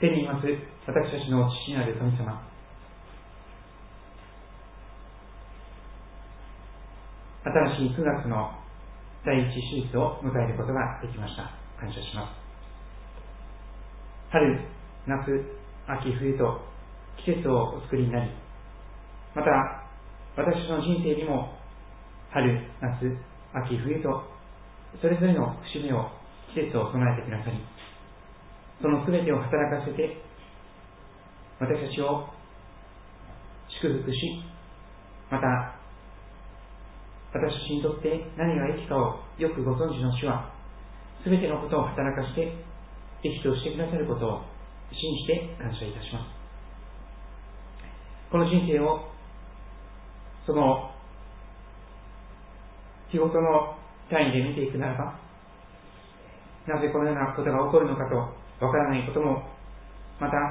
天にいます私たちの父なる神様、新しい9月の第一手術を迎えることができました。感謝します。春、夏、秋、冬と季節をお作りになり、また私の人生にも春、夏、秋、冬とそれぞれの節目を、季節を備えてくださり、その全てを働かせて私たちを祝福し、また私たちにとって何が益かをよくご存知の主は、全てのことを働かして益としてくださることを信じて感謝いたします。この人生をその日ごとの単位で見ていくならば、なぜこのようなことが起こるのかとわからないことも、また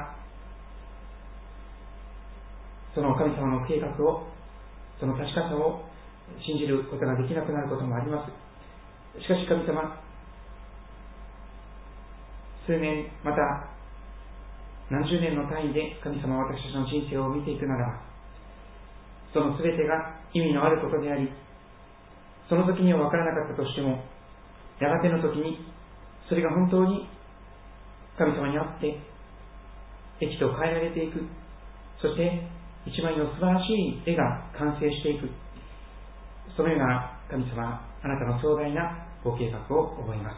その神様の計画を、その確かさを信じることができなくなることもあります。しかし神様、数年また何十年の単位で神様は私たちの人生を見ていくならば、その全てが意味のあることであり、その時には分からなかったとしても、やがての時にそれが本当に神様にあって益と変えられていく、そして一枚の素晴らしい絵が完成していく、そのような神様、あなたの壮大なご計画を覚えます。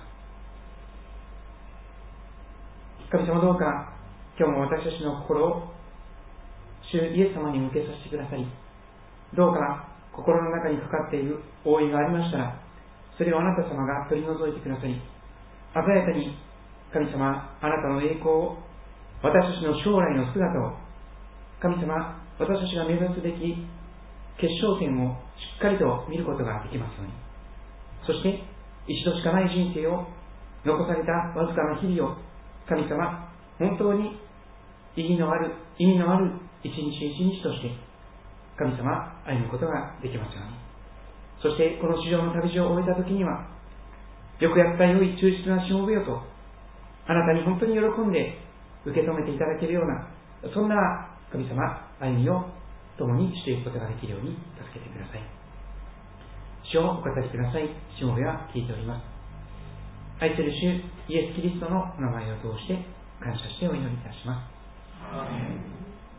神様、どうか今日も私たちの心を主イエス様に向けさせてくださり、どうか心の中にかかっている覆いがありましたら、それをあなた様が取り除いてくださり、鮮やかに神様、あなたの栄光を、私たちの将来の姿を、神様、私たちが目指すべき決勝点をしっかりと見ることができますように、そして一度しかない人生を、残されたわずかな日々を、神様、本当に意味のある一日一日として神様、歩むことができますように。そしてこの地上の旅路を終えた時には、よくやった良い忠実なしもべよと、あなたに本当に喜んで受け止めていただけるような、そんな神様、歩みを共にしていくことができるように助けてください。主をお語りください。しもべは聞いております。愛する主イエス・キリストの名前を通して感謝してお祈りいたします。アーメン。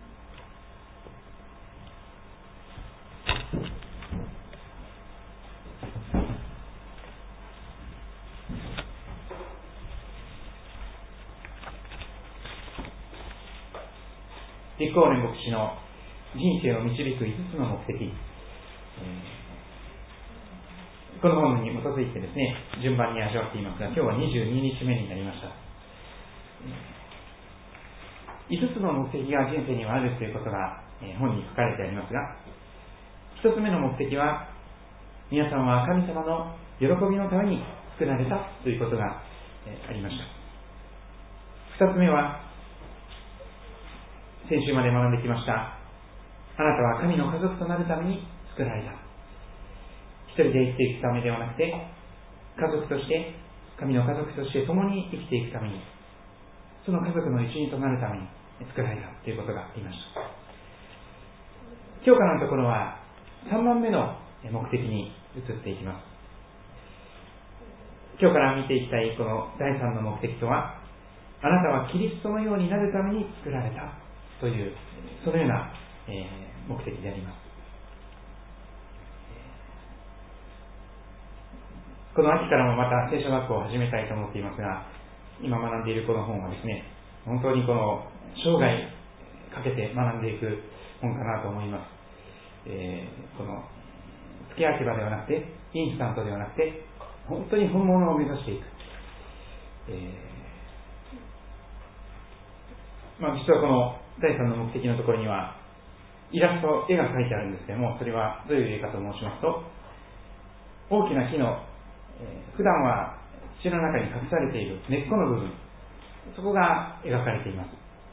リコーレン牧師の人生を導く5つの目的、この本に基づいてですね、順番に味わっていますが、今日は22日目になりました。5つの目的が人生にはあるということが本に書かれてありますが、1つ目の目的は、皆さんは神様の喜びのために作られたということがありました。2つ目は、先週まで学んできました、あなたは神の家族となるために作られた。一人で生きていくためではなくて、家族として、神の家族として共に生きていくために、その家族の一員となるために作られたということがありました。今日からのところは3番目の目的に移っていきます。今日から見ていきたいこの第3の目的とは、あなたはキリストのようになるために作られたという、そのような目的であります。この秋からもまた聖書学校を始めたいと思っていますが、今学んでいるこの本はですね、本当にこの生涯かけて学んでいく本かなと思います。この付け焼き場ではなくて、インスタントではなくて、本当に本物を目指していく。実はこの第3の目的のところにはイラスト、絵が描いてあるんですけども、それはどういう絵かと申しますと、大きな木の、普段は土の中に隠されている根っこの部分、そこが描かれています。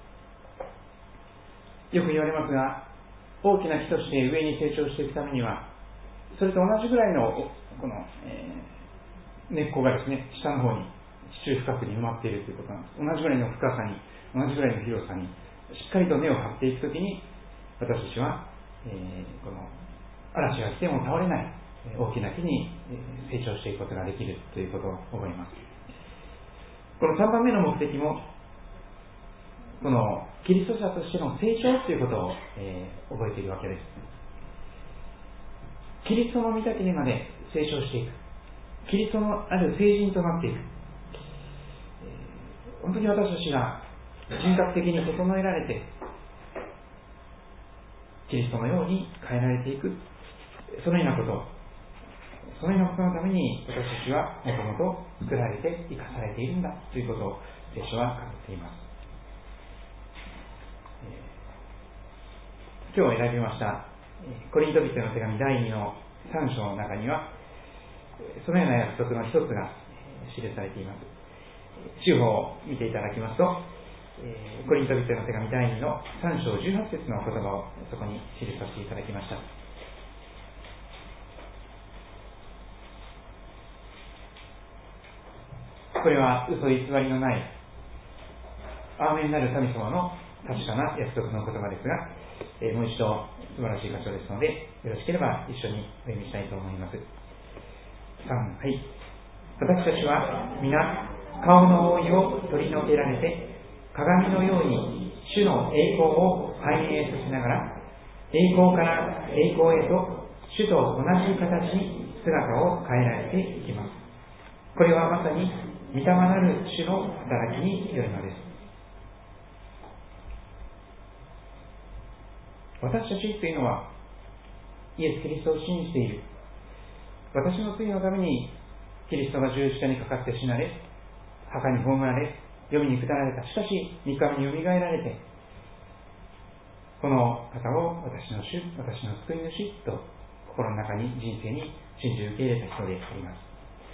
よく言われますが、大きな木として上に成長していくためには、それと同じぐらいのこの、根っこがですね、下の方に地中深くに埋まっているということなんです。同じぐらいの深さに、同じぐらいの広さにしっかりと根を張っていくときに、私たちは、この嵐が来ても倒れない大きな木に成長していくことができるということを覚えます。この3番目の目的も、このキリスト者としての成長ということを、覚えているわけです。キリストの御岳にまで成長していく、キリストのある聖人となっていく、本当に私たちが人格的に整えられてキリストのように変えられていく、そのようなことのために私たちはもともと作られて生かされているんだということを聖書は語っています。今日選びましたコリント人への手紙第2の3章の中にはそのような約束の一つが記されています。主法を見ていただきますと、コリント人への手紙第2の3章18節の言葉をそこに記させていただきました。これは嘘偽りのないアーメンなる神様の確かな約束の言葉ですが、もう一度素晴らしい箇所ですので、よろしければ一緒にお読みしたいと思います。3、はい。私たちは皆顔の覆いを取り除けられて、鏡のように主の栄光を反映させながら、栄光から栄光へと主と同じ形に姿を変えられていきます。これはまさに御霊なる主の働きによるのです。私たちというのはイエス・キリストを信じている。私の罪のためにキリストが十字架にかかって死なれ、墓に葬られ、黄泉に下られた。しかし3日目によみがえられて、この方を私の主、私の救い主と心の中に人生に信じ受け入れた人であります。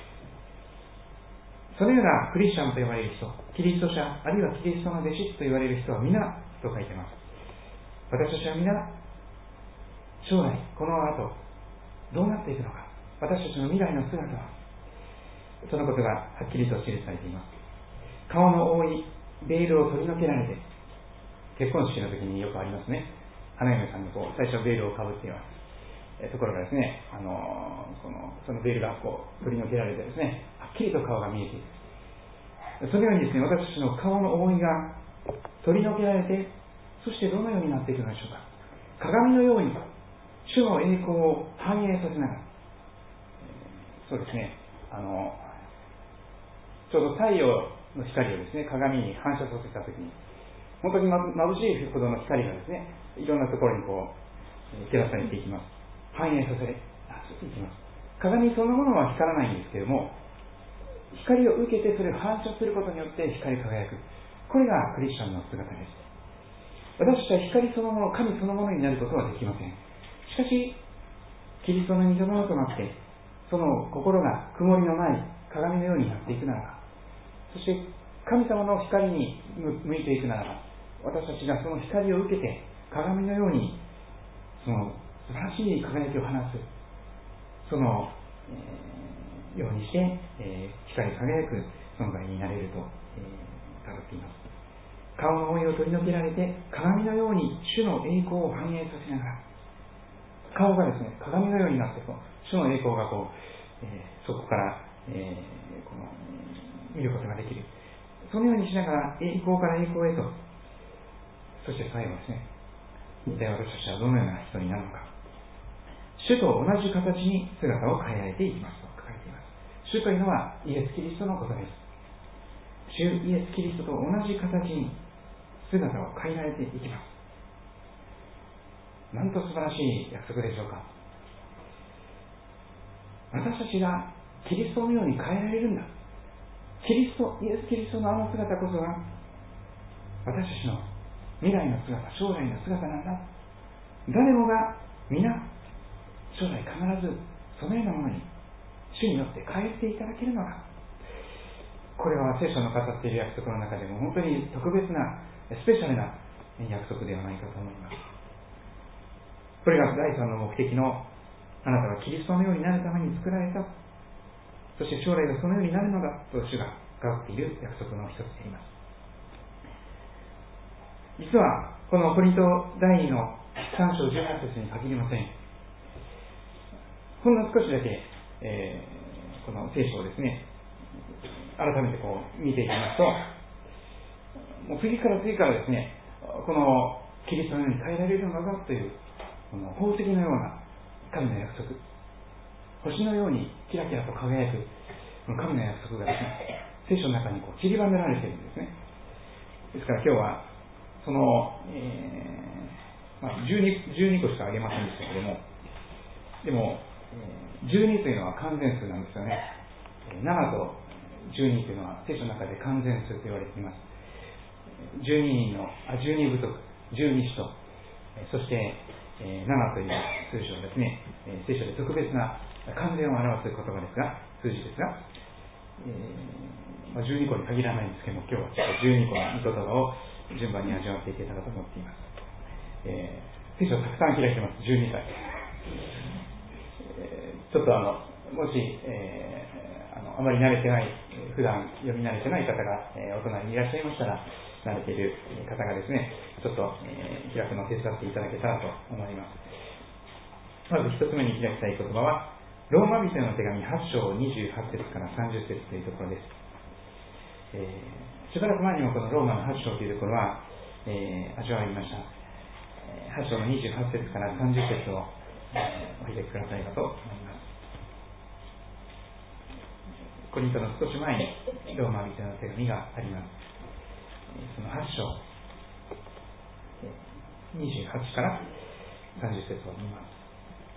そのようなクリスチャンと呼ばれる人、キリスト者、あるいはキリストの弟子と言われる人は皆と書いています。私たちは皆、将来、この後、どうなっていくのか、私たちの未来の姿は、そのことがはっきりと記されています。顔の覆い、ベールを取り除けられて、結婚式の時によくありますね。花嫁さんに最初ベールをかぶっています。ところがですね、そのベールが取り除けられてですね、はっきりと顔が見えている。そのようにですね、私たちの顔の覆いが取り除けられて、そしてどのようになっていくのでしょうか。鏡のように主の栄光を反映させながら、そうですね、ちょうど太陽の光をですね、鏡に反射させたときに、本当に眩しいほどの光がですね、いろんなところに照らされていきます。反映させていきます。鏡そのものは光らないんですけれども、光を受けてそれを反射することによって光り輝く。これがクリスチャンの姿です。私たちは光そのもの、神そのものになることはできません。しかし、キリストの御霊となって、その心が曇りのない鏡のようになっていくならば、そして神様の光に向いていくならば、私たちがその光を受けて鏡のようにその素晴らしい輝きを放つ、その、ようにして、光り輝く存在になれると、語っています。顔の覆いを取り除けられて鏡のように主の栄光を反映させながら、顔がですね、鏡のようになって主の栄光がそこから、見ることができる。そのようにしながら栄光から栄光へと、そして最後ですね、一体私たちはどのような人になるのか。主と同じ形に姿を変えられていきますと書かれています。主というのはイエス・キリストのことです。主イエス・キリストと同じ形に姿を変えられていきます。なんと素晴らしい約束でしょうか。私たちがキリストのように変えられるんだ。イエス・キリストのあの姿こそが私たちの未来の姿、将来の姿なんだ。誰もが皆将来必ずそのようなものに主によって変えていただけるのだ。これは聖書の語っている約束の中でも本当に特別なスペシャルな約束ではないかと思います。これが第三の目的の、あなたはキリストのようになるために作られた、そして将来がそのようになるのだと主が語っている約束の一つであります。実はこのコリント第2の3章18節に限りません。ほんの少しだけ、この聖書をですね、改めて見ていきますと、もう次から次からですね、このキリストのように変えられるのだというこの宝石のような神の約束、星のようにキラキラと輝くこの神の約束がですね、聖書の中に散りばめられているんですね。ですから今日はその、12個しかあげませんでしたけれども、でも、12というのは完全数なんですよね。7と12というのは聖書の中で完全数と言われています。12部族、12使徒、そして、7という数字はですね、聖書で特別な完全を表す言葉ですが、数字ですが、12個に限らないんですけども、今日はちょっと12個の御言葉を順番に味わっていけたらと思っています。聖書をたくさん開いてます。12回。ちょっともし、あまり慣れてない、普段読み慣れてない方が、お隣にいらっしゃいましたら、慣れている方がですね、ちょっと、開くのを手伝っていただけたらと思います。まず一つ目に開きたい言葉は、ローマ人への手紙8章28節から30節というところです。しばらく前にもこのローマの8章というところは、味わいました。8章の28節から30節を、お開きくださいかと思います。コリントの少し前にローマ人への手紙があります。その8章28から30節を見ます。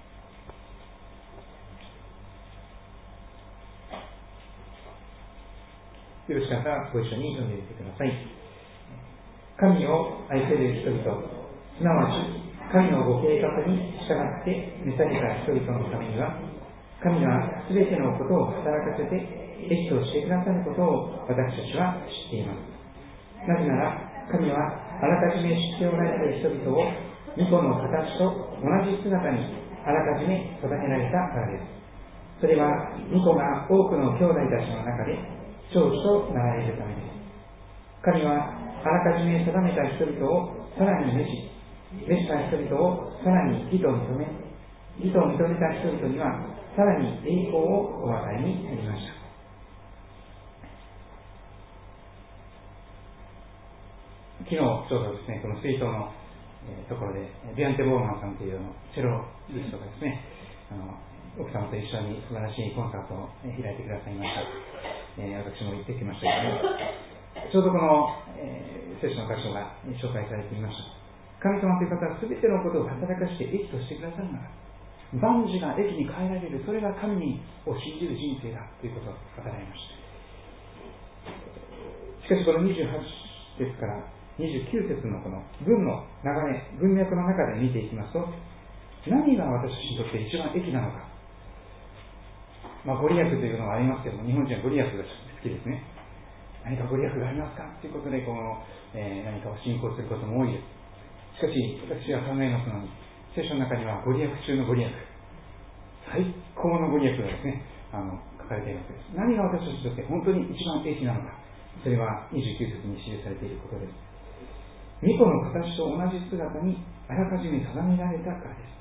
よろしかったらご一緒に読んでみてください。神を愛する人々、すなわち神のご計画に従って召された人々のためには、神がすべてのことを働かせて益としてくださることを私たちは知っています。なぜなら神はあらかじめ知っておられる人々を御子の形と同じ姿にあらかじめ定められたからです。それは御子が多くの兄弟たちの中で長子となられるためです。神はあらかじめ定めた人々をさらに召した人々をさらに義と認めた人々にはさらに栄光をお与えになりました。昨日ちょうどですね、この水筒のところでビアンテ・ボーマンさんというチェロリストがですね、奥様と一緒に素晴らしいコンサートを開いてくださいました。私も行ってきましたけども、ちょうどこの、聖書の箇所が紹介されていました。神様という方は全てのことを働かして益としてくださるなら、万事が益に変えられる、それが神を信じる人生だということを語られました。しかしこの28節から29節のこの文の流れ、文脈の中で見ていきますと、何が私たちにとって一番益なのか。ご利益というのがありますけども、日本人はご利益が好きですね。何かご利益がありますかということで何かを信仰することも多いです。しかし私が考えますのに、聖書の中にはご利益中のご利益、最高のご利益がですね、書かれているわけです。何が私たちにとって本当に一番益なのか、それは29節に記されていることです。御子の形と同じ姿にあらかじめ定められたからです。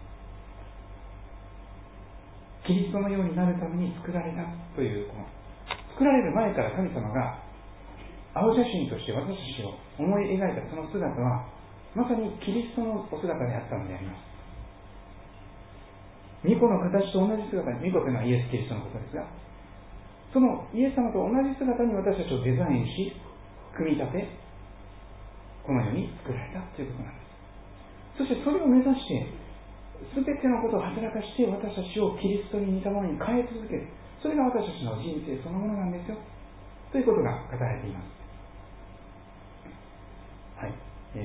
キリストのようになるために作られたという、作られる前から神様が青写真として私たちを思い描いたその姿は、まさにキリストのお姿であったのであります。御子の形と同じ姿に、御子というのはイエス・キリストのことですが、そのイエス様と同じ姿に私たちをデザインし、組み立て、このように作られたということなんです。そしてそれを目指して、すべてのことを働かして私たちをキリストに似たものに変え続ける。それが私たちの人生そのものなんですよ。ということが語られています。はい。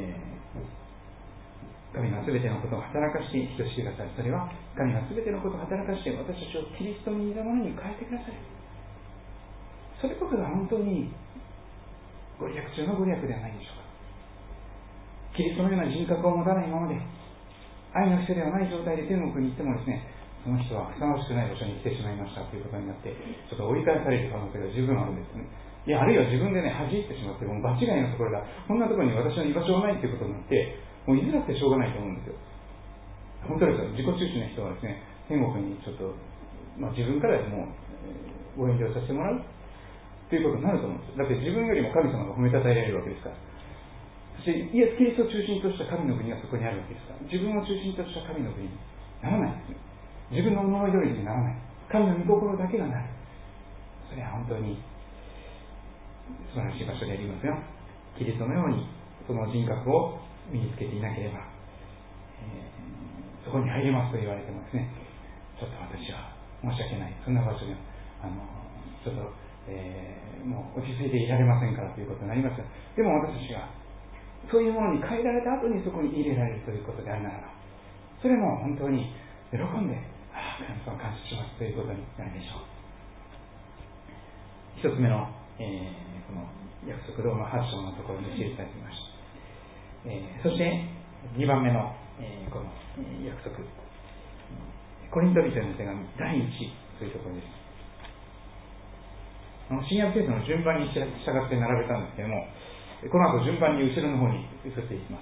神がすべてのことを働かして人してください。それは神がすべてのことを働かして私たちをキリストに似たものに変えてください。それこそが本当にご利益中のご利益ではないでしょうか。キリストのような人格を持たないままで、愛の人ではない状態で天国に行ってもですね、その人はふさわしくない場所に来てしまいましたということになって、ちょっと追い返される可能性が十分あるんですね。 いや、あるいは自分でね、弾いてしまって、もう場違いのところだ、こんなところに私の居場所がないということになって、もう居づらくてしょうがないと思うんですよ。本当ですよ。自己中心な人はですね、天国にちょっと、自分からもう、ご遠慮させてもらうということになると思うんです。だって自分よりも神様が褒めたたえられるわけですから。そしてイエス・キリストを中心とした神の国がそこにあるわけですから、自分を中心とした神の国にならないですね。自分の思い通りにならない。神の御心だけがなる。それは本当に素晴らしい場所でありますが、キリストのようにその人格を身につけていなければ、そこに入りますと言われてもですね、ちょっと私は申し訳ない、そんな場所でちょっと、もう落ち着いていられませんからということになりますが、でも私たちがそういうものに変えられた後にそこに入れられるということであるならば、それも本当に喜んで、神様感謝しますということになるでしょう。一つ目の、この約束ローマ8章のところに記されていました。そして2番目の、この約束、コリント人への手紙第1というところです。新約聖書の順番に従って並べたんですけれども、この後順番に後ろの方に移っていきます。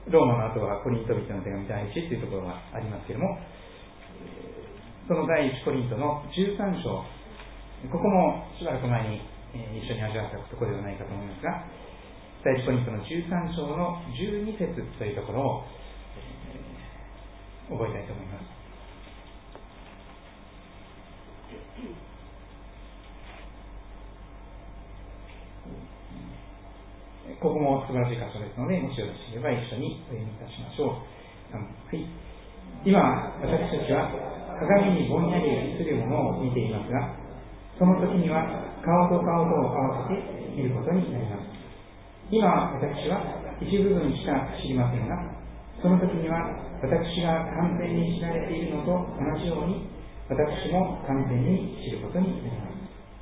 ローマの後はコリント人への手紙第1というところがありますけれども、その第1コリントの13章、ここもしばらく前に一緒に味わったところではないかと思いますが、第1コリントの13章の12節というところを、覚えたいと思います。ここも素晴らしい箇所ですので、もしよろしければ一緒にお読みいたしましょう。はい、今、私たちは鏡にぼんやり映るものを見ていますが、その時には顔と顔とを合わせて見ることになります。今、私は一部分しか知りませんが、その時には私が完全に知られているのと同じように、私も完全に知ることになります。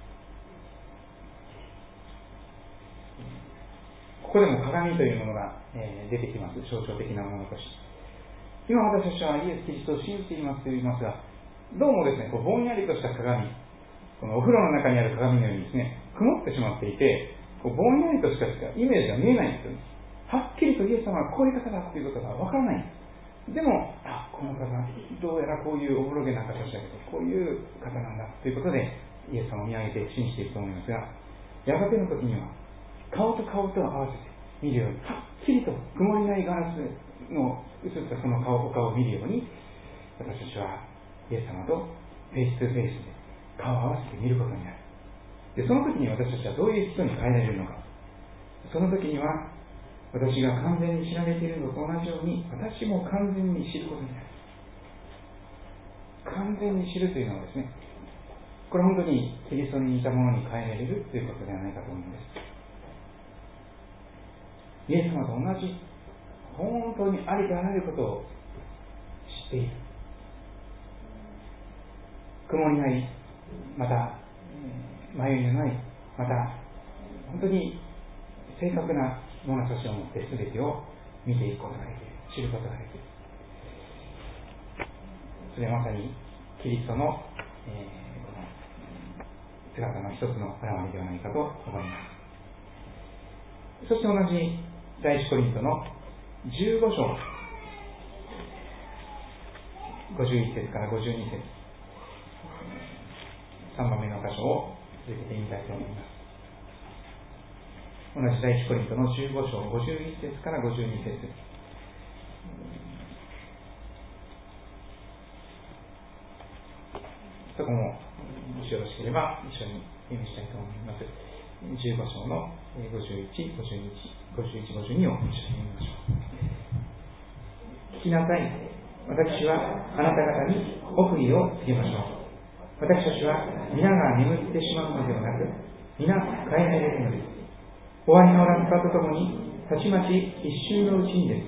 ここでも鏡というものが、出てきます。象徴的なものとして。今私たちはイエス・キリストを信じていますと言いますが、どうもですね、ぼんやりとした鏡、このお風呂の中にある鏡のようにですね、曇ってしまっていて、ぼんやりとしかイメージが見えないんですよね。はっきりとイエス様はこういう方だということがわからない。でも、この方、どうやらこういうおぼろげな形だけど、こういう方なんだということで、イエス様を見上げて信じていると思いますが、やがての時には、顔と顔と合わせて見るように、はっきりと曇りないガラスの映ったそのお顔を見るように、私たちはイエス様とフェイストゥフェイスで顔を合わせて見ることになる。で、その時に私たちはどういう人に変えられるのか。その時には、私が完全に知られているのと同じように、私も完全に知ることになる。完全に知るというのはですね、これ本当にキリストに似たものに変えられるということではないかと思うんです。イエス様と同じ、本当にありとあらゆることを知っている。曇りない、また迷いのない、また本当に正確な物差しを持って全てを見ていくことができる、知ることができる。それはまさにキリストの、この姿の一つの表れではないかと思います。そして同じ第一コリントの15章51節から52節、3番目の箇所を続けてみたいと思います。同じ第一コリントの15章51節から52節、そこももしよろしければ一緒に読みしたいと思います。15章の51、52を一緒に読みましょう。聞きなさい。私はあなた方に奥義を告げましょう。私たちは皆が眠ってしまうのではなく、皆変えられるのです。終わりのラッパとともに、たちまち一瞬のうちにです。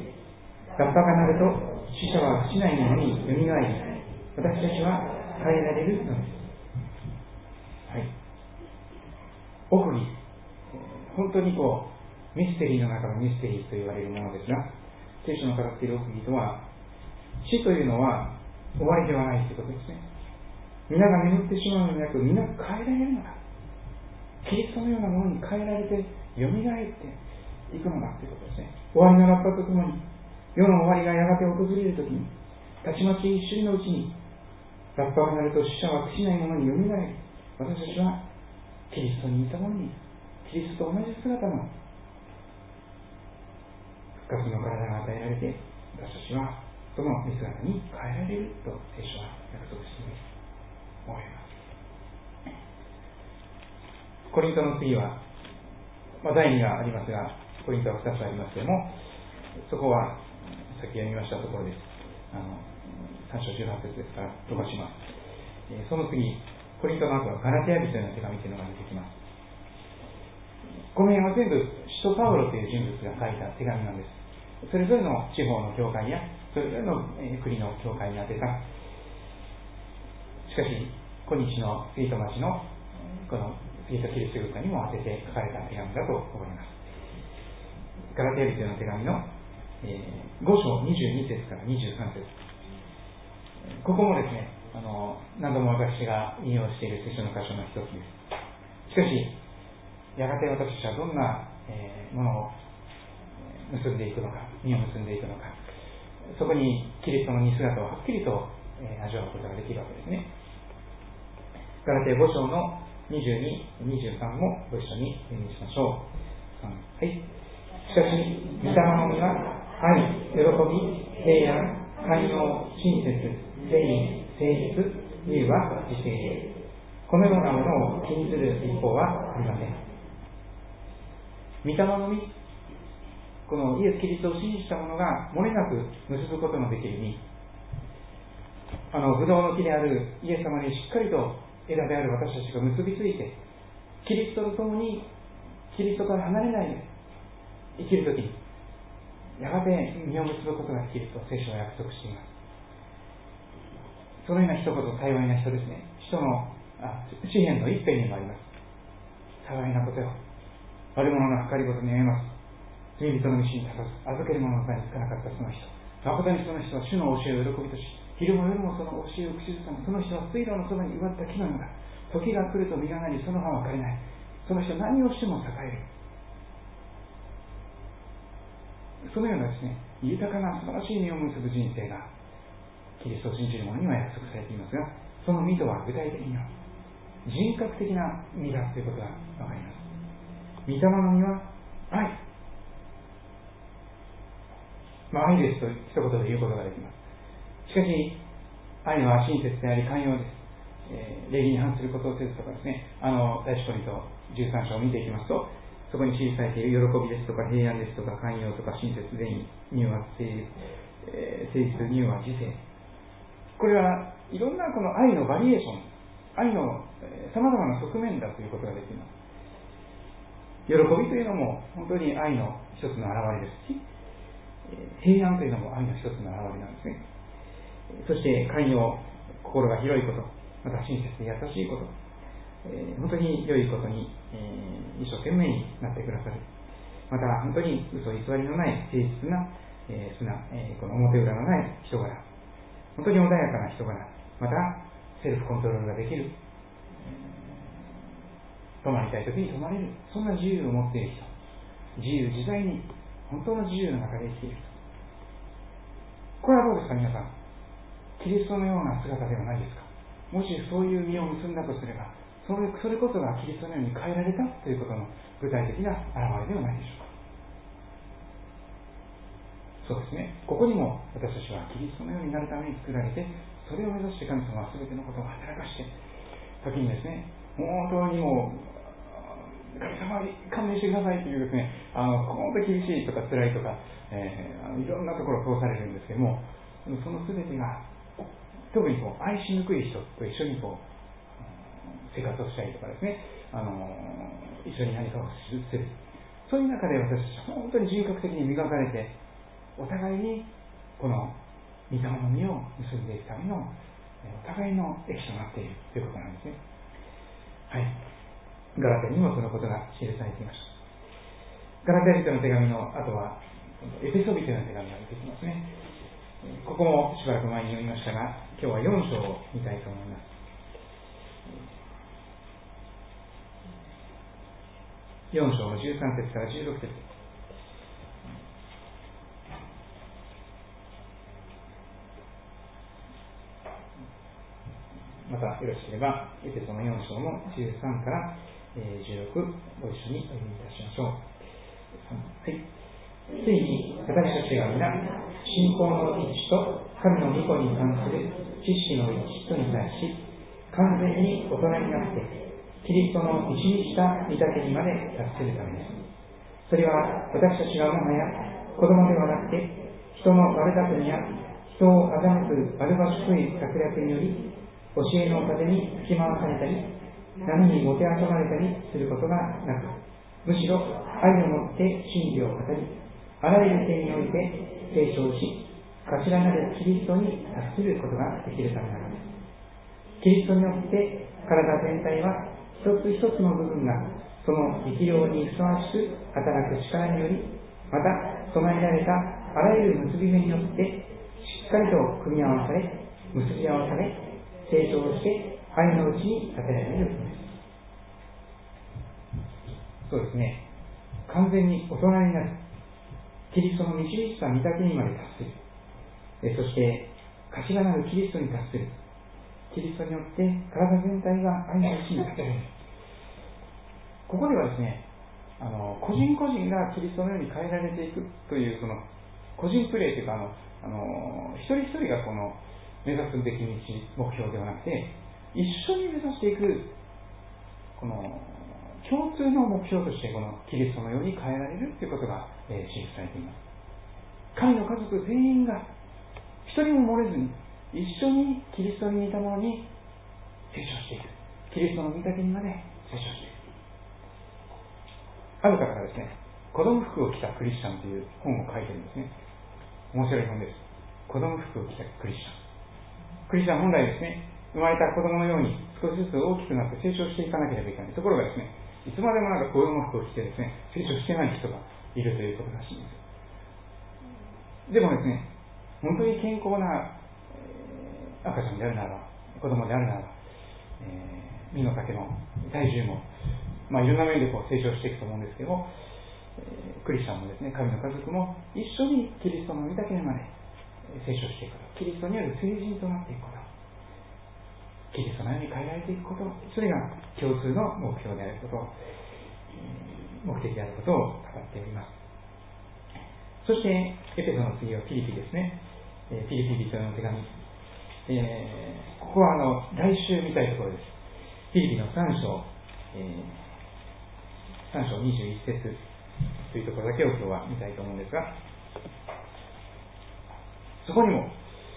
ラッパが鳴ると、死者は死内のによみがえり、私たちは変えられるのです。はい。奥義、本当にミステリーの中のミステリーと言われるものですが、聖書の語っている奥義とは、死というのは終わりではないということですね。皆が眠ってしまうのではなく、皆変えられるのだ。決キリストのようなものに変えられてよみがえっていくのだということですね。終わりのラッパとともに、世の終わりがやがて訪れるときに、たちまち一瞬のうちにラッパが鳴ると死者は朽ちないものによみがえり、私たちはキリストに似たものに、キリストと同じ姿の復活の体が与えられて、私たちはその見姿に変えられると聖書は約束していると思います。コリントの次は、第2がありますが、コリントは2つありますけれども、そこはさっき読みましたところです。3章18節ですから飛ばします。その次、コリントの後はガラテヤ人への手紙というのが出てきます。この辺は全部使徒パウロという人物が書いた手紙なんです。それぞれの地方の教会やそれぞれの国の教会に宛てた、しかし今日のスイート町のこのスイートキリスト教会にも宛てて書かれた手紙だと思います。ガラテヤ人への手紙の5章22節から23節、ここもですね、何度も私が引用している聖書の箇所の一つです。しかしやがて私たちはどんなものを結んでいくのか、実を結んでいくのか、そこにキリストの似姿をはっきりと味わうことができるわけですね。ガラテヤ5章の22、23もご一緒に読みしましょう。はい。しかし、御霊の実は愛、喜び、平安、寛容、親切、善意、誠実、義は自制です。このようなものを気にする一方はありません。御霊の実、このイエス・キリストを信じた者が漏れなく結ぶことのできる実、ブドウの木であるイエス様にしっかりと枝である私たちが結びついて、キリストと共にキリストから離れないで生きるときに、やがて実を結ぶことができると聖書は約束しています。そのような一言、幸いな人ですね。詩篇の一編にもあります。幸いなことよ、悪者の計りごとに会えます。罪人の道に立たず、預ける者の座につかなかったその人、誠にその人は主の教えを喜びとし、昼も夜もその教えを口ずさむ。その人は水路のそばに植わった木のようだ。時が来ると実がなり、その葉は枯れない。その人は何をしても栄える。そのようなですね、豊かな素晴らしい実を結ぶ人生がキリストを信じる者には約束されていますが、その実とは具体的には人格的な実だということが分かります。御霊の実は愛、愛ですと一言で言うことができます。しかし愛は親切であり寛容です。礼儀に反することをせずとかですね、第一コリント13章を見ていきますと、そこに記されている喜びですとか平安ですとか寛容とか親切、善意、義は誠実、義は自制、これはいろんなこの愛のバリエーション、愛のさまざまな側面だということができます。喜びというのも本当に愛の一つの表れですし、平安というのも愛の一つの表れなんですね。そして寛容、心が広いこと、また親切で優しいこと、本当に良いことに、一生懸命になってくださる。また本当に嘘偽りのない誠実な、この表裏のない人柄、本当に穏やかな人柄、またセルフコントロールができる、泊まりたい時に泊まれる、そんな自由を持っている人、自由自在に本当の自由の中で生きている人、これはどうですか皆さん、キリストのような姿ではないですか。もしそういう実を結んだとすれば、それこそがキリストのように変えられたということの具体的な表れではないでしょうか。そうですね、ここにも私たちはキリストのようになるために作られて、それを目指して神様は全てのことを働かして、時にですね、本当にもう神様に勘弁してくださいというですね、本当に厳しいとか辛いとか、いろんなところを通されるんですけども、その全てが特に愛しにくい人と一緒に生活をしたりとかですね、一緒に何かをする、そういう中で私たちは本当に人格的に磨かれて、お互いにこの御霊の実を結んでいくためのお互いの益となっているということなんですね。はい、ガラテヤにもそのことが記されていました。ガラテヤ人の手紙の後はエペソビトの手紙が出てきますね。ここもしばらく前に読みましたが、今日は4章を見たいと思います。 4章の13節から16節。またよろしければエペソの4章の13から16ご一緒にお読みいたしましょう。はい。ついに私たちが皆信仰の一致と神の御子に関する知識の一致とに対し完全に大人になってキリストの一にした御岳にまで達するためです。それは私たちがもはや子供ではなくて人の悪巧みや人を欺く悪賢い策略により教えの風に吹き回されたり波にもてあそばれたりすることがなく、むしろ愛をもって真理を語り、あらゆる点において成長し、頭なるキリストに達することができるためなのです。キリストによって体全体は一つ一つの部分がその力量にふさわしく働く力により、また備えられたあらゆる結び目によってしっかりと組み合わされ、結び合わされ、成長して愛のうちに立てられることです。そうですね。完全に大人になる。キリストの導いた御岳にまで達する。そして頭なるキリストに達する。キリストによって体全体が愛のうちに立てられる。ここではですね、個人個人がキリストのように変えられていくというその個人プレーというか一人一人がこの目指すべき道、目標ではなくて、一緒に目指していくこの共通の目標としてこのキリストのように変えられるということが、記されています。神の家族全員が一人も漏れずに一緒にキリストに似たものに成長していく。キリストの御岳にまで成長していく。ある方がですね、子供服を着たクリスチャンという本を書いてるんですね。面白い本です。子供服を着たクリスチャン。クリスチャン本来ですね、生まれた子供のように少しずつ大きくなって成長していかなければいけない。ところがですね、いつまでも子供服を着てですね、成長してない人がいるということらしいんです。でもですね、本当に健康な、赤ちゃんであるならば、子供であるならば、身の丈も体重も、いろんな面で成長していくと思うんですけども、クリスチャンもですね、神の家族も一緒にキリストの御岳にまで成長していくこと、キリストによる成人となっていくこと、キリストのように変えられていくこと、それが共通の目標であること、目的であることを語っております。そしてエペソの次はフィリピですね。フィリピ人への手紙、ここは来週見たいところです。フィリピの3章、3章21節というところだけを今日は見たいと思うんですが、ここにも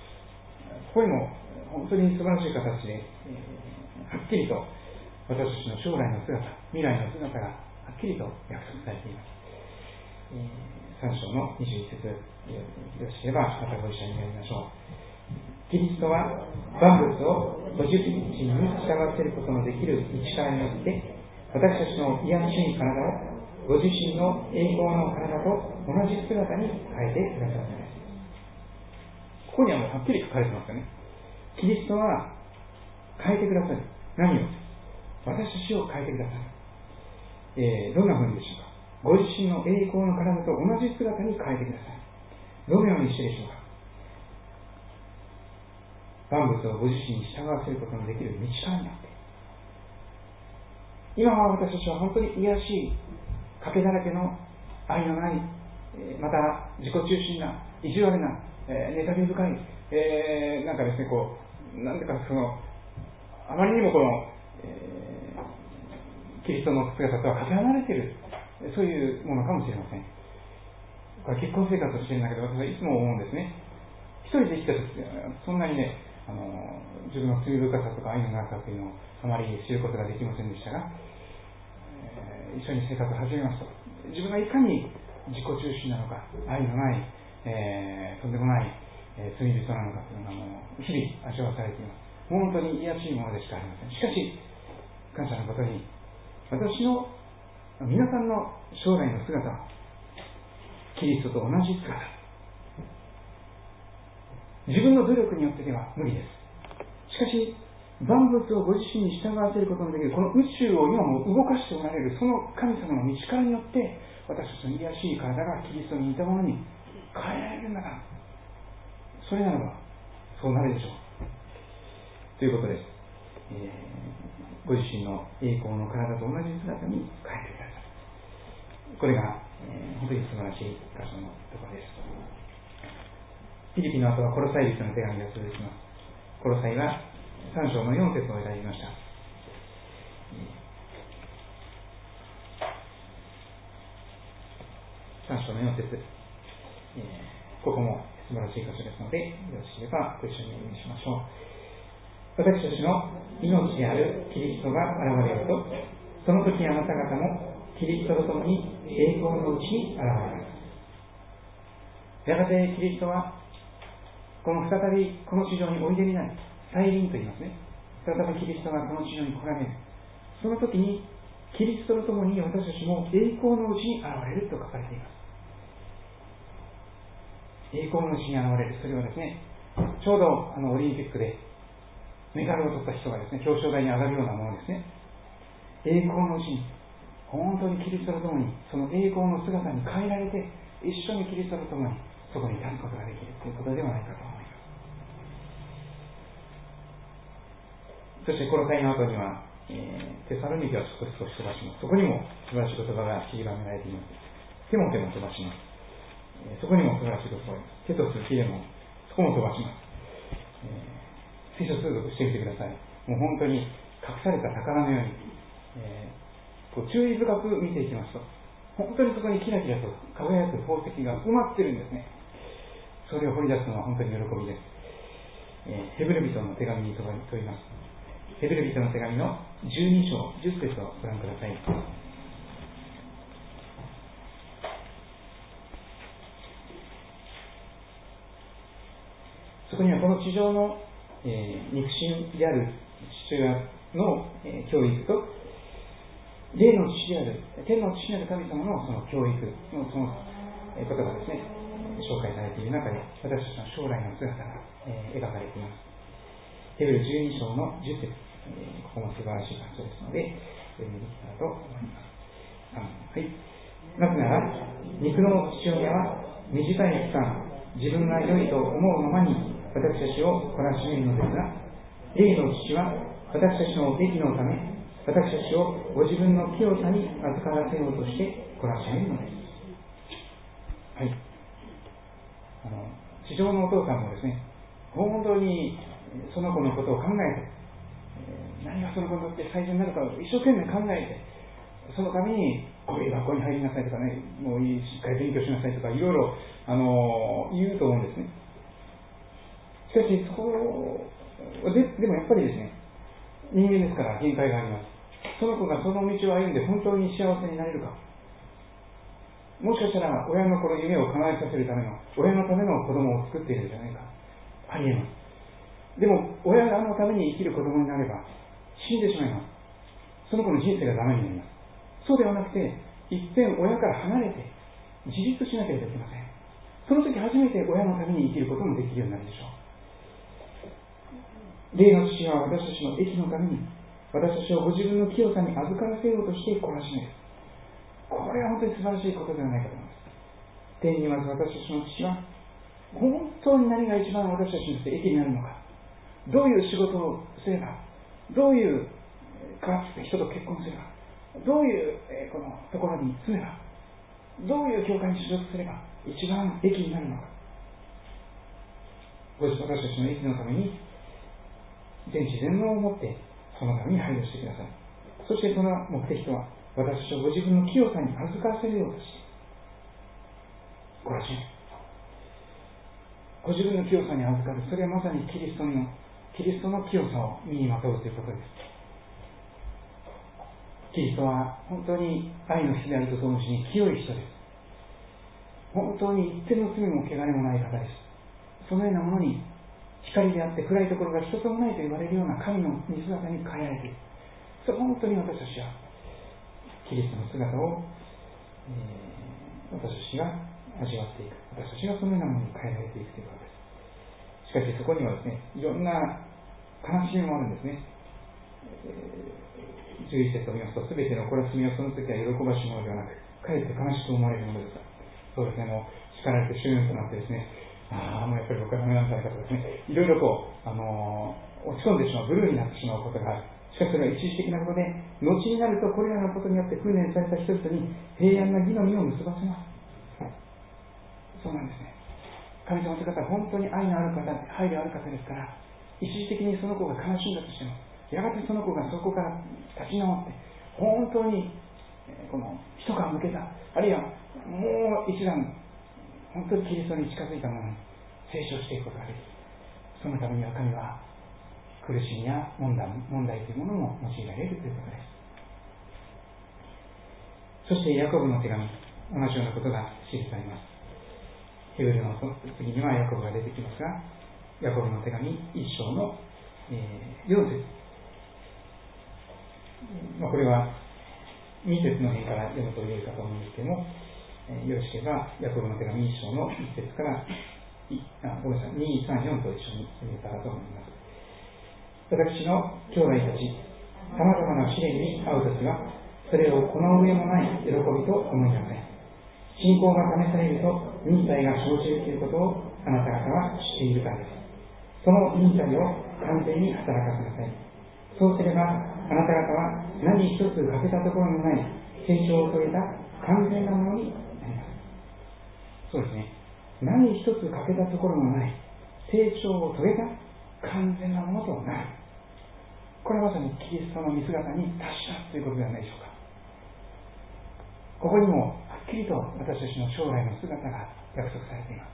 本当に素晴らしい形で、はっきりと私たちの将来の姿、未来の姿がはっきりと約束されています。3章の21節、よろしければまたご一緒にやりましょう。キリストは万物をご自身に従わせることのできる力によって私たちの癒やしい体をご自身の栄光の体と同じ姿に変えてくださるのです。ここにはもうはっきり書かれてますよね。キリストは変えてくださる。何を？私たちを変えてくださる。どんなふうにでしょうか。ご自身の栄光の体と同じ姿に変えてください。どのようにしてでしょうか。万物をご自身に従わせることのできる道からになって、今は私たちは本当に癒やしい賭けだらけの愛のない、また自己中心な意地悪な、妬み深い、なんかですね、なんていうかあまりにもキリストの姿とはかけ離れている、そういうものかもしれません。これ結婚生活をしているんだけど、私はいつも思うんですね。一人で生きた時そんなにね、自分の罪深さとか愛のなさというのをあまり知ることができませんでしたが、一緒に生活を始めますと、自分がいかに自己中心なのか、愛のない、とんでもない、罪人なのかというのが日々味わわされています。本当に癒やしいものでしかありません。しかし感謝のことに、私の皆さんの将来の姿はキリストと同じ姿。自分の努力によってでは無理です。しかし万物をご自身に従わせることのできる、この宇宙を今も動かしておられる、その神様の道からによって、私たちの癒しい体がキリストに似たものに変えられるんだから、それならばそうなるでしょうということです。ご自身の栄光の体と同じ姿に変えてください。これが、本当に素晴らしい箇所のところです。フィリピの後はコロサイ人の手紙が続きます。コロサイは3章の4節を選びました。3章の4節、ここも素晴らしい箇所ですので、よろしければご一緒にお読みしましょう。私たちの命であるキリストが現れると、その時あなた方もキリストと共に栄光のうちに現れます。やがてキリストはこの再びこの地上においでになる、再臨と言いますね。再びキリストがこの地上に来られる。その時にキリストと共に私たちも栄光のうちに現れると書かれています。栄光のうちに現れる、それはですね、ちょうどオリンピックでメダルを取った人がですね、表彰台に上がるようなものですね。栄光のうちに本当にキリストと共にその栄光の姿に変えられて、一緒にキリストと共にそこに立つことができるということではないかと思います。そしてコロサイの後には、テサロニケは少し飛ばします。そこにも素晴らしい言葉が散りばめられています。テモテも飛ばします。そこにも素晴らしい言葉があります。テトス、キレもそこも飛ばします。聖書通読してみてください。もう本当に隠された宝のように、注意深く見ていきますと、本当にそこにキラキラと輝く宝石が埋まってるんですね。それを掘り出すのは本当に喜びです。ヘブル人の手紙に飛びます。ヘブル人の手紙の12章10節をご覧ください。そこにはこの地上の肉親である父親の教育と、霊の父である天の父なる神様のその教育のそのことがですね、紹介されている中で、私たちの将来の姿が描かれています。ヘブル12章の10節、ここも素晴らしい箇所ですので、読みできたらと思います。はい。なぜなら、肉の父親は短い期間、自分が良いと思うままに私たちを懲らしめるのですが、霊の父は私たちの益のため、私たちをご自分の清さに預からせようとして懲らしめるのです。はい。地上のお父さんもですね、本当にその子のことを考えて、何がその子にとって最善になるかを一生懸命考えて、そのためにこういう学校に入りなさいとかね、もうしっかり勉強しなさいとかいろいろ言うと思うんですね。しかしでもやっぱりですね、人間ですから限界があります。その子がその道を歩んで本当に幸せになれるか、もしかしたら親のこの夢を叶えさせるための、親のための子供を作っているんじゃないか、ありえます。でも親のために生きる子供になれば死んでしまいます。その子の人生がダメになります。そうではなくて、一遍親から離れて自立しなければいけません。その時初めて親のために生きることもできるようになるでしょう。霊の父は私たちの益のために、私たちをご自分の清さに預からせようとして懲らしめる。これは本当に素晴らしいことではないかと思います。天にまず私たちの父は、本当に何が一番私たちにとって益になるのか、どういう仕事をすれば、どういう人と結婚すれば、どういうこのところに住めば、どういう教会に所属すれば一番益になるのか、私たちの益のために全知全能を持ってそのために配慮してください。そしてその目的とは、私たちをご自分の清さに預からせるようとしてごらしめる。ご自分の清さに預かる、それはまさにキリストの清さを身にまとうということです。キリストは本当に愛の日であると同時に清い人です。本当に一点の罪も汚れもない方です。そのようなものに光であって暗いところが一つもないと言われるような神の御姿に変えられている。それ本当に私たちはキリストの姿を、私たちが味わっていく、私たちがそのようなものに変えられていくということです。しかしそこにはですね、いろんな悲しみもあるんですね。11節を見ますと、すべての懲らしみをその時は喜ばしいものではなく、かえって悲しく思われるものです。そうですね、もう叱られて主運となってですね、もうやっぱり僕はダメなんじゃないかとかですね、いろいろこう、落ち込んでしまう、ブルーになってしまうことがある。しかしそれは一時的なことで、後になるとこれらのことによって訓練された人々に平安な義の実を結ばせます。そうなんですね。神様という方は本当に愛のある方、配慮ある方ですから、一時的にその子が悲しんだとしても、やがてその子がそこから立ち直って、本当にこの一皮むけた、あるいはもう一段、本当にキリストに近づいたものに成長していくことができる。そのためには神は苦しみや問題というものも用いられるということです。そしてヤコブの手紙、同じようなことが記されます。ヘブルの次にはヤコブが出てきますが、ヤコブの手紙1章の4節、これは2節の辺から読むと良いかと思うんですけども、よろしければヤコブの手紙1章の1節からごめんなさい、2、3、4と一緒に読めたらと思います。私の兄弟たち、さまざまな試練に遭うときは、それをこの上もない喜びと思いなさい。信仰が試されると忍耐が生じるということをあなた方は知っているからです。その忍耐を完全に働かせなさい。そうすればあなた方は何一つ欠けたところのない成長を遂げた完全なものになります。そうですね。何一つ欠けたところのない成長を遂げた完全なものとなる。これはまさにキリストの見姿に達したということではないでしょうか。ここにもはっきりと私たちの将来の姿が約束されています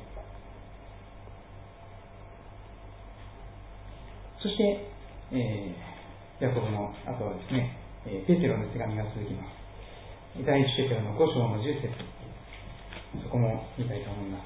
。そして、ヤコブの後はですね、ペテロの手紙が続きます。第一ペテロの5章の10節、そこも見たいと思います。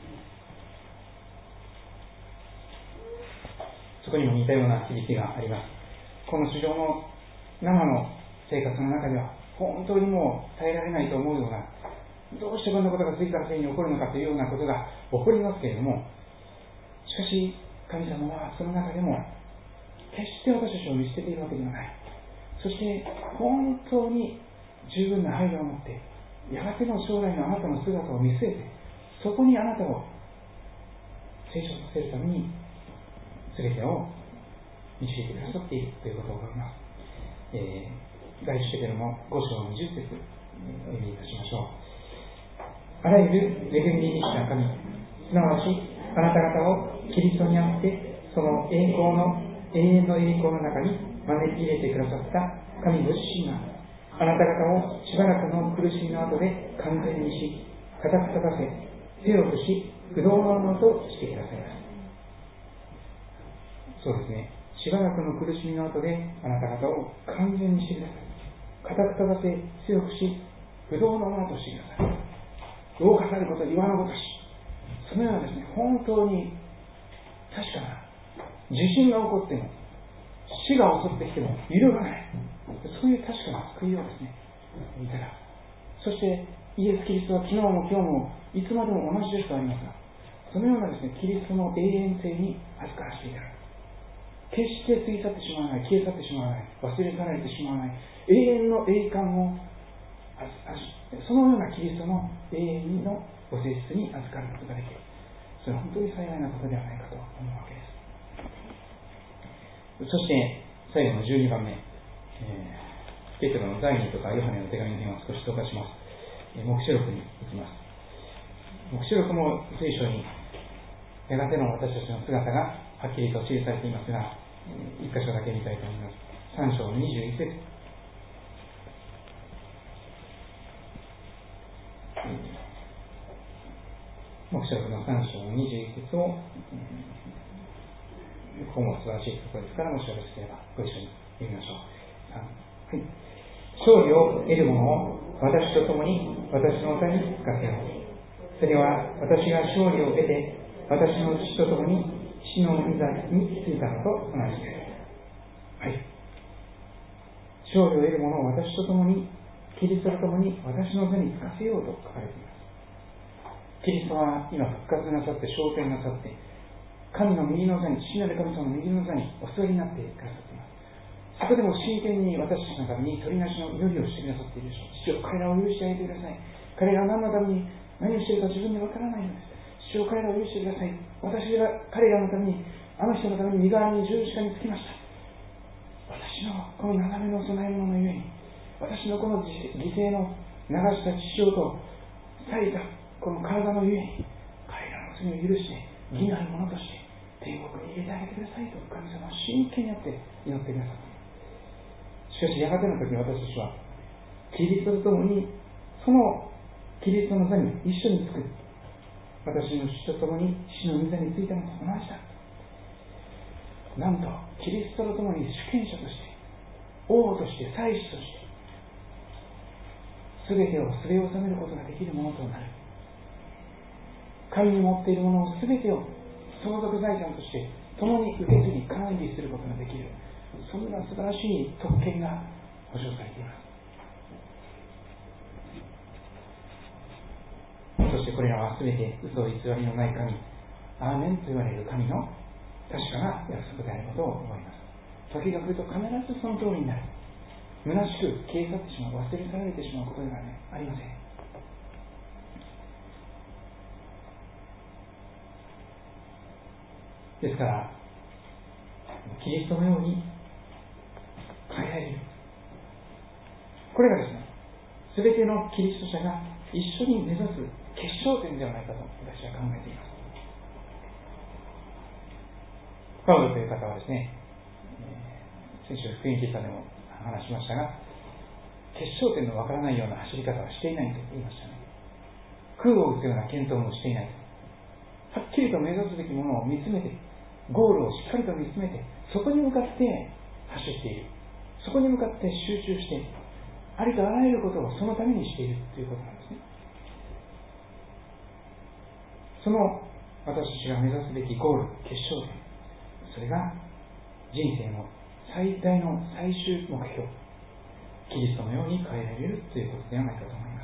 そこにも似たような響きがあります。この地上の生の生活の中では本当にもう耐えられないと思うような、どうしてこんなことが次から次に起こるのかというようなことが起こりますけれども、しかし神様はその中でも決して私たちを見捨てているわけではない。そして本当に十分な配慮を持って、やがての将来のあなたの姿を見据えて、そこにあなたを成長させるために全てを導いてくださっているということを思います。第一ペテロの5章の10節お読みいたしましょう。あらゆる恵みに満ちた神、すなわちあなた方をキリストにあってその永遠の栄光の中に招き入れてくださった神ご自身が、あなた方をしばらくの苦しみの後で完全にし、固く立たせ、強くし、不動のものとしてくださいます。そうですね。しばらくの苦しみの後であなた方を完全にしてください。固く立たせ、強くし、不動のものとしてください。動かされること言わぬごとし、そのようなですね、本当に確かな地震が起こっても死が襲ってきても揺るがない、そういう確かな救いをですねいただく。そしてイエス・キリストは昨日も今日もいつまでも同じですとありますが、そのようなですねキリストの永遠性に預からせていただく。決して過ぎ去ってしまわない、消え去ってしまわない、忘れ去られてしまわない、永遠の栄冠をそのようなキリストの永遠のご性質に預かることができる。それは本当に幸いなことではないかと思うわけです。そして最後の12番目、ペテロの第2とかヨハネの手紙の辺を少し溶かします。黙示録に行きます。黙示録も聖書にやがての私たちの姿がはっきりと記されていますが、一箇所だけ見たいと思います。3章の21節、黙示録の3章の21節を、ここも素晴らしいところですから、もしよろしければご一緒に読みましょう。はい、勝利を得る者を私と共に私の歌に聞かせよう。それは私が勝利を得て私の父と共に死の御座についたのと同じです。はい、勝利を得る者を私と共に、キリストと共に私の座につかせようと書かれています。キリストは今復活なさって昇天なさって、 神の右の座に、父なる神様の右の座にお座りになってくださっています。そこでも真剣に私たちのために取りなしの祈りをしてくださっているでしょう。父を彼らを許してあげてください。彼らは何のために何をしているか自分でわからないのです。父を彼らを許してください。私が彼らのために、あの人のために身代わりに十字架につきました。私のこの斜めの供え物のゆえに、私のこの犠牲の流した血潮と裂いたこの体のゆえに、彼らの罪を許して義なるものとして天国に入れてあげてくださいと神様は真剣にやって祈ってくださった。しかしやがての時、私たちはキリストと共にそのキリストの座に一緒につく。私の父と共に父の御座についたのと同じだ。なんとキリストと共に主権者として王として祭司として全てを据え納めることができるものとなる。神に持っているものを全てを相続財産として共に受け継ぎ管理することができる、そんな素晴らしい特権が保証されています。そしてこれらは全て嘘偽りのない神、アーメンと言われる神の確かな約束であることを思います。時が来ると必ずその通りになる。虚しく消え去ってしまう、忘れ去られてしまうことではありません。ですからキリストのように変えられる、これがですね、全てのキリスト者が一緒に目指す決勝点ではないかと私は考えています。パウロという方はですね、先週福音記でも話しましたが、決勝点のわからないような走り方はしていないと言いましたね。空を打つような検討もしていない。はっきりと目指すべきものを見つめて、ゴールをしっかりと見つめて、そこに向かって走っている。そこに向かって集中して、ありとあらゆることをそのためにしているということなんですね。その私たちが目指すべきゴール、決勝点、それが人生の最大の最終目標、キリストのように変えられるということではないかと思います。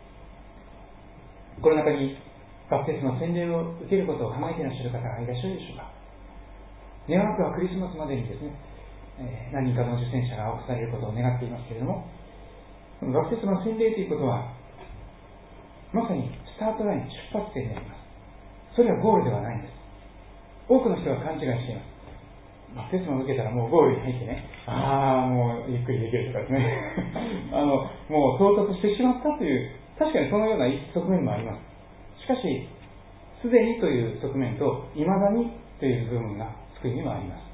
この中にバプテスマの洗礼を受けることを考えていらっしゃる方がいらっしゃるでしょうか。願わくはクリスマスまでにですね、何人かの受洗者が起こされることを願っていますけれども、バプテスマの洗礼ということはまさにスタートライン、出発点になります。それはゴールではないんです。多くの人が勘違いしています。バプテスマを受けたらもうゴールに入ってね、もうゆっくりできるとかですねもう到達してしまったという、確かにそのような側面もあります。しかしすでにという側面と未だにという部分が救いにはあります。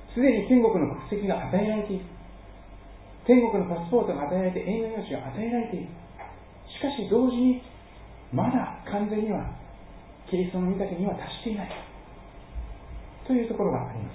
すでに天国の国籍が与えられている、天国のパスポートが与えられて、永遠の命が与えられている。しかし同時にまだ完全にはキリストの御岳には達していないというところがあります。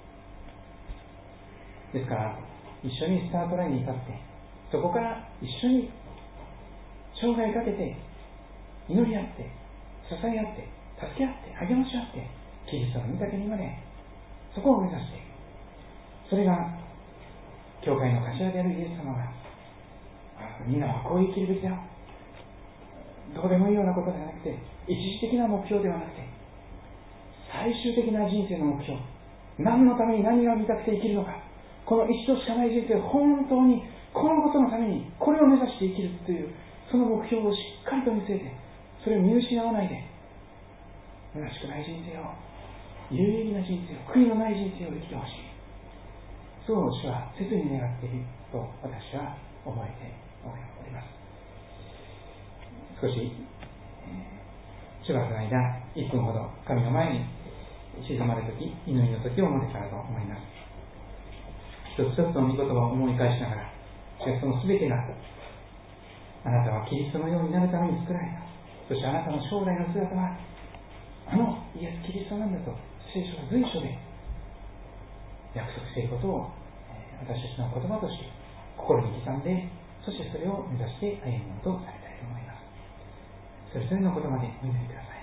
ですから一緒にスタートラインに立って、そこから一緒に生涯かけて祈り合って、支え合って、助け合って、励まし合って、キリストの御岳にまでそこを目指していく。それが教会の頭であるイエス様が、みんなはこう生きるべきだ、どうでもいいようなことではなくて、一時的な目標ではなくて、最終的な人生の目標、何のために何が見たくて生きるのか、この一度しかない人生を本当にこのことのためにこれを目指して生きるという、その目標をしっかりと見据えて、それを見失わないで、虚しくない人生を、有意義な人生を、悔いのない人生を生きてほしい、そう主は切に願っていると私は思えております。少ししばらくの間、1分ほど神の前に静まるとき、祈りの時を設けたらと思います。一つ一つの御言葉を思い返しながら、しかしその全てがあなたはキリストのようになるために作られた、そしてあなたの将来の姿はあのイエス・キリストなんだと聖書が随所で約束していることを、私たちの言葉として心に刻んで、そしてそれを目指して歩むこととされたいと思います。それぞれの言葉でお祈りください。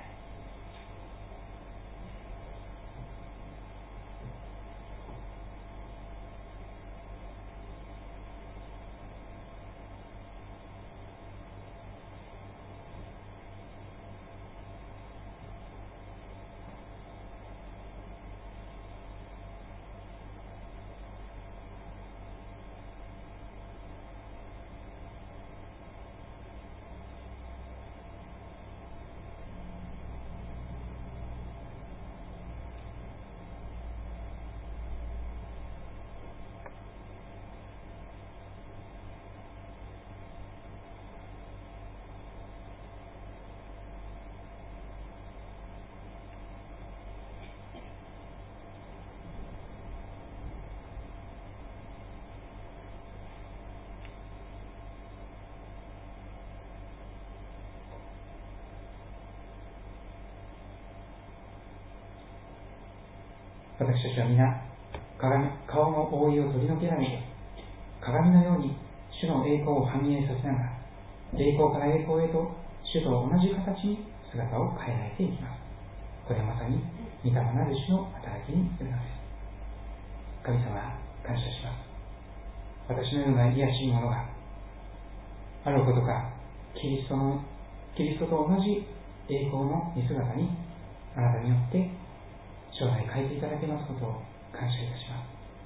私たちは皆顔の覆いを取り除けられて、鏡のように主の栄光を反映させながら、栄光から栄光へと主と同じ形に姿を変えられていきます。これはまさに御霊なる主の働きによるのです。神様、感謝します。私のような卑しいものがあることか、キリストと同じ栄光の見姿にあなたによって将来変えていただけますことを感謝いたします。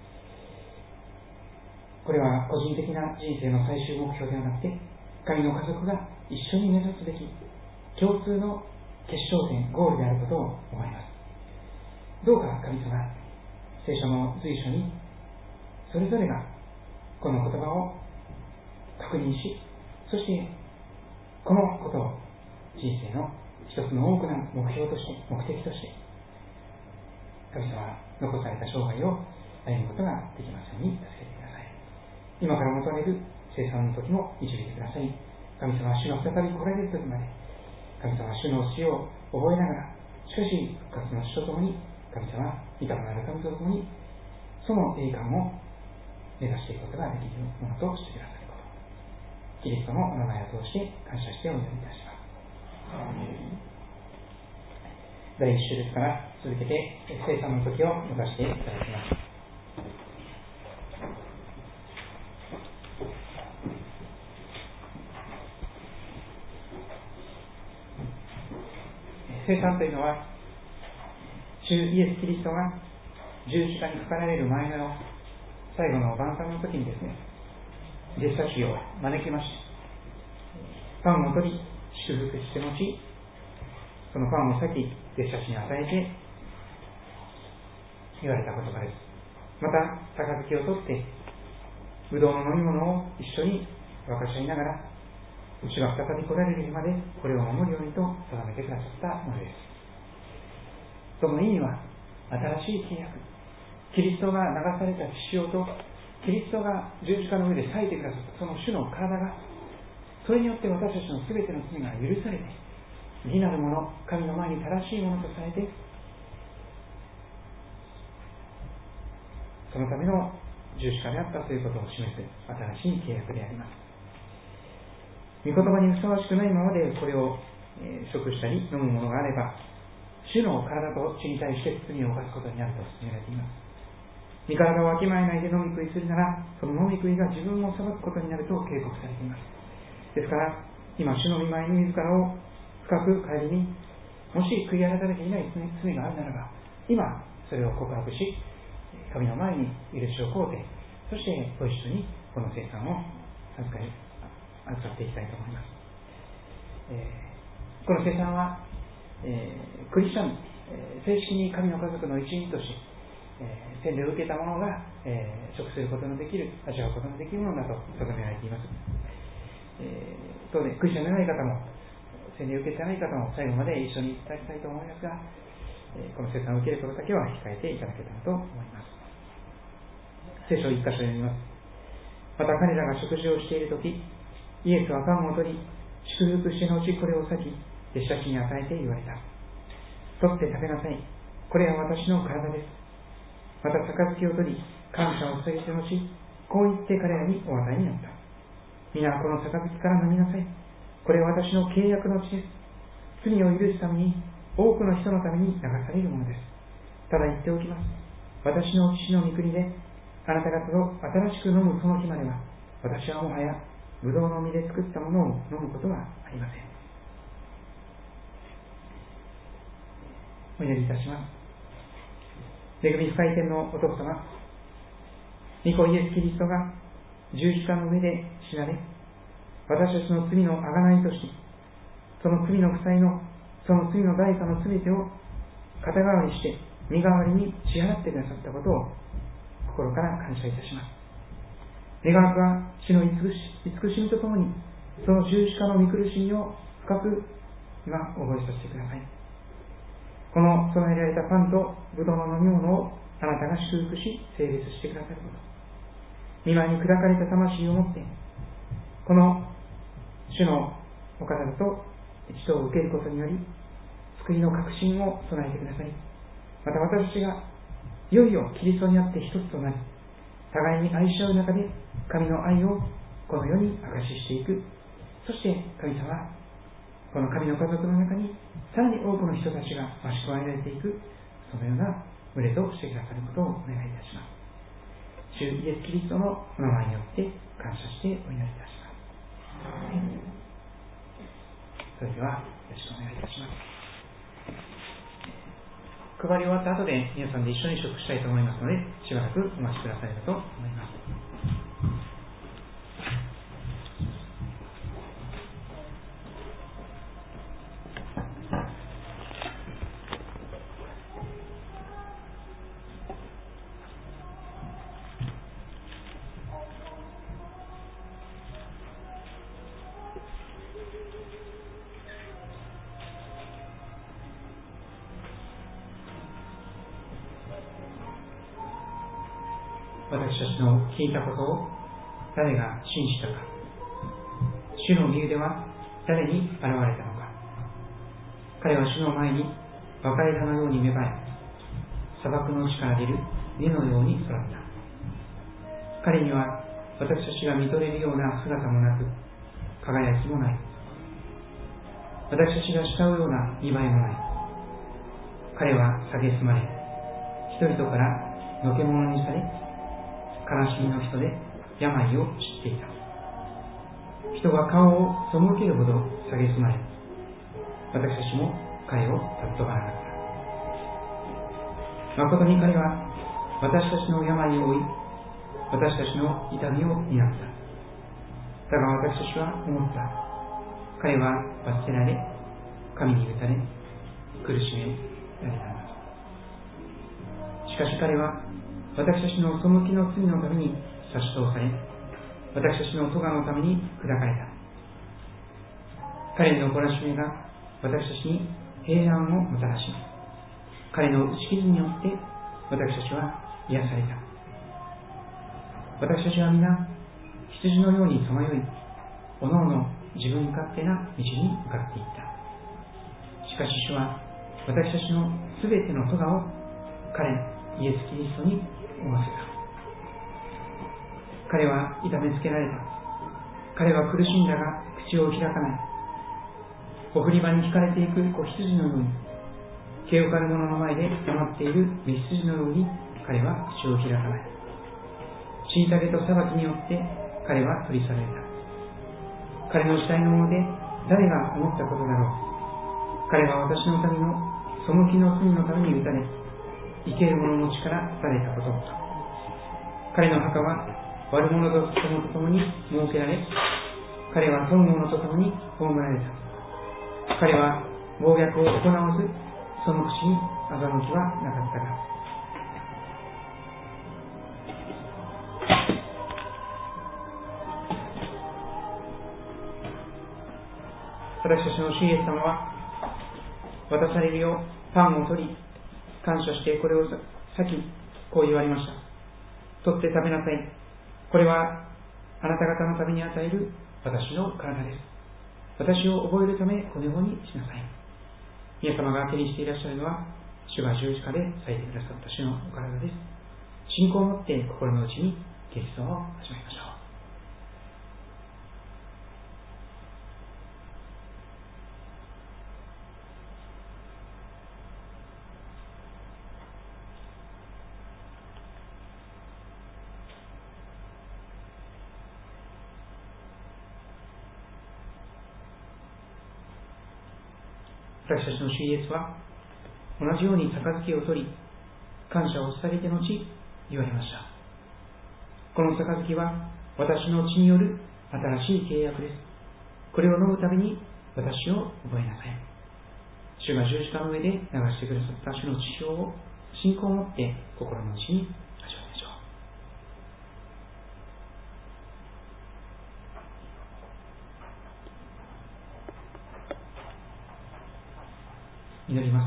これは個人的な人生の最終目標ではなくて、神の家族が一緒に目指すべき共通の決勝点、ゴールであることを思います。どうか神様、聖書の随所にそれぞれがこの言葉を確認し、そしてこのことを人生の一つの大きな目標として、目的として神様が残された生涯を歩むことができますように助けてください。今から求める生産の時も導いてください。神様は主が再び来られる時まで、神様は主の死を覚えながら、しかし復活の死とともに、神様は御霊なる神とともにその栄冠を目指していくことができるものとしてくださること、キリストのお名前を通して感謝してお祈りいたします。第1週ですから続けて生産の時を迎えていただきます。生産というのは、主イエス・キリストが十字架にかかられる前の最後の晩餐の時にですね、弟子たちを招きまして、パンを取り祝福して後、そのパンを先弟子たちに与えて言われた言葉です。また杯を取ってぶどうの飲み物を一緒に分かち合いながら、主が再び来られる日までこれを守るようにと定めてくださったものです。その意味は、新しい契約、キリストが流された血潮とキリストが十字架の上で裂いてくださったその主の体が、それによって私たちの全ての罪が許されて、義なるもの、神の前に正しいものとされて、そのための十字架であったということを示す新しい契約であります。御言葉にふさわしくないままでこれを食したり飲むものがあれば、主の体と血に対して罪を犯すことになると勧められています。身体をわきまえないで飲み食いするなら、その飲み食いが自分を裁くことになると警告されています。ですから、今主の御前に自らを深く顧み、もし悔い改めていない罪があるならば、今それを告白し、神の前に許しを請うて、そしてご一緒にこの生産を預かっていきたいと思います。この生産は、クリスチャン、正式に神の家族の一員として、洗礼を受けた者が、食することのできる、味わうことのできるものだと定められています。当然クリスチャンでない方も洗礼を受けてない方も最後まで一緒にいただきたいと思いますが、この生産を受けることだけは控えていただけたらと思います。聖書を一箇所読みます。また彼らが食事をしているとき、イエスはパンを取り祝福してのうちこれを裂き弟子たちに与えて言われた。取って食べなさい。これは私の体です。また杯を取り感謝を捧げてのうち、こう言って彼らにお与えになった。皆この杯から飲みなさい。これは私の契約の血です。罪を許すために多くの人のために流されるものです。ただ言っておきます。私の父の御国であなた方と新しく飲むその日までは、私はもはやブドウの実で作ったものを飲むことはありません。お祈りいたします。恵み深い天のお父様、御子イエス・キリストが十字架の上で死なれ、私たちの罪の贖いとして、その罪の負債の、その罪の代価のすべてを肩代わりして身代わりに支払ってくださったことを心から感謝いたします。願わくは死の慈しみとともに、その十字架の御苦しみを深く今覚えさせてください。この備えられたパンとブドウの飲み物をあなたが祝福し聖別してくださること、御前に砕かれた魂を持ってこの主のお方と一度を受けることにより救いの確信を備えてください。また私たちがいよいよキリストにあって一つとなり、互いに愛し合う中で神の愛をこの世に証ししていく。そして神様はこの神の家族の中にさらに多くの人たちが増し加えられていく、そのような群れとしてくださることをお願いいたします。主イエス・キリストのお名前によって感謝してお祈りいたします。それではよろしくお願いいたします。配り終わった後で皆さんで一緒に食したいと思いますので、しばらくお待ちくださればと思います。私たちの聞いたことを誰が信じたか、主の身腕は誰に現れたのか。彼は主の前に若い葉のように芽生え、砂漠の地から出る根のように育った。彼には私たちが見とれるような姿もなく、輝きもない。私たちが慕うような見栄えもない。彼は蔑まれ、人々からのけ者にされ、悲しみの人で病を知っていた。人が顔を背けるほど蔑まれ、私たちも彼を尊ばなかった。誠に彼は私たちの病を負い、私たちの痛みを担った。だが私たちは思った。彼は罰せられ、神に打たれ、苦しめられたのだと。しかし彼は私たちの背きの罪のために差し通され、私たちの咎のために砕かれた。彼の懲らしめが私たちに平安をもたらし、彼の打ち傷によって私たちは癒された。私たちは皆羊のようにさまよい、おのおの自分勝手な道に向かっていった。しかし主は私たちのすべての咎を彼イエス・キリストに負わせた。彼は痛めつけられた。彼は苦しんだが口を開かない。送り場に引かれていく子羊のように、毛を刈る者の前で黙っている雌羊のように彼は口を開かない。虐げと裁きによって彼は取り去られた。彼の死体のもので誰が思ったことだろう。彼は私の民の背きの罪のために打たれ、生ける者の血からされたこと。彼の墓は悪者と共に設けられ、彼は富む者と共に葬られた。彼は暴虐を行わず、その口に欺きはなかったが。私たちの主イエス様は、渡されるようパンを取り、感謝してこれを裂き、こう言われました。取って食べなさい。これはあなた方のために与える私の体です。私を覚えるためこのようにしなさい。皆様が手にしていらっしゃるのは、主が十字架で裂いてくださった主のお体です。信仰を持って心の内にキリストを始めましょう。私たちの主イエスは同じように杯を取り、感謝を捧げて後言われました。この杯は私の血による新しい契約です。これを飲むたびに私を覚えなさい。主が十字架の上で流してくださった主の血潮を信仰を持って心の内に味わいましょう。祈ります。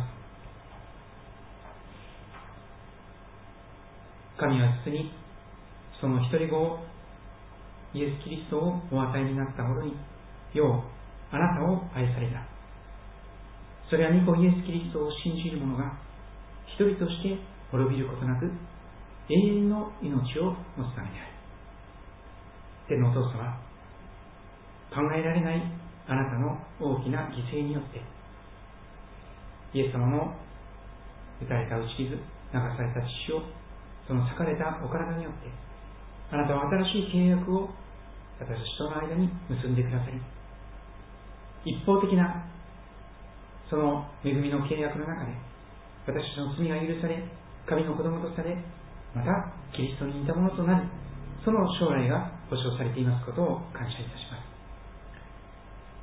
神は実にその一人子をイエス・キリストをお与えになったほどに、ようあなたを愛された。それは御子イエス・キリストを信じる者が一人として滅びることなく永遠の命を持つためである。天のお父様、考えられないあなたの大きな犠牲によってイエス様の打たれた打ち傷、流された血潮、その裂かれたお体によってあなたは新しい契約を私との間に結んでくださり、一方的なその恵みの契約の中で私の罪が許され、神の子供とされ、またキリストに似たものとなり、その将来が保証されていますことを感謝いたします。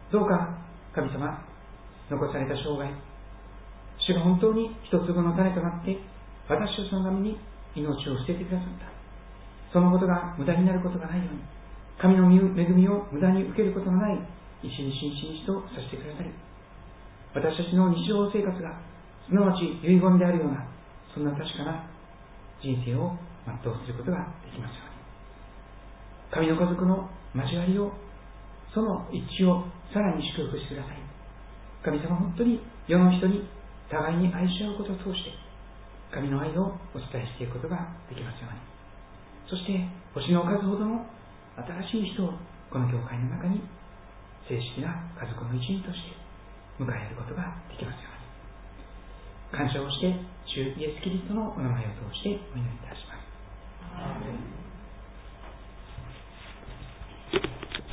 どうか神様、残された生涯、主が本当に一粒の種となって私たちのために命を捨ててくださった。そのことが無駄になることがないように、神の恵みを無駄に受けることのない一日一日とさせてくださり、私たちの日常生活がすなわち遺言であるような、そんな確かな人生を全うすることができますように、神の家族の交わりを、その一致をさらに祝福してください。神様、本当に世の人に互いに愛し合うことを通して神の愛をお伝えしていくことができますように、そして星の数ほどの新しい人をこの教会の中に正式な家族の一員として迎えることができますように、感謝をして主イエスキリストのお名前を通してお祈りいたします。